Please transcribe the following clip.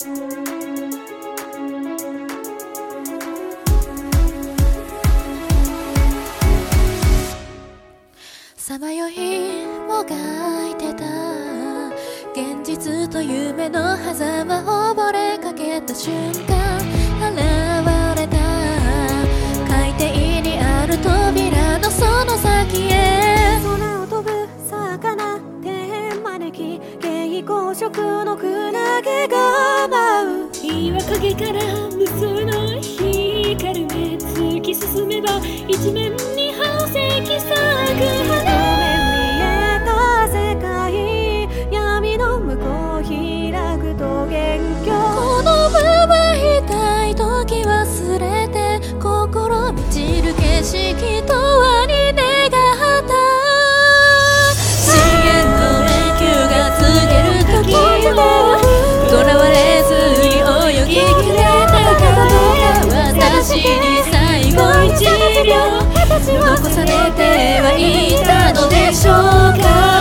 さまよいもがいてた現実と夢の狭間を溺れかけた瞬間現れた海底にある扉のその先へ空を飛ぶ魚天招き蛍光色のクラゲが舞う岩陰から無数の光る目突き進めば一面に宝石咲く花向こう開くと元凶このままいたい時忘れて心満ちる景色とはに願った深淵の迷宮が告げる時を囚われずに泳ぎきれたから私に最後1秒残されてはいたのでしょうか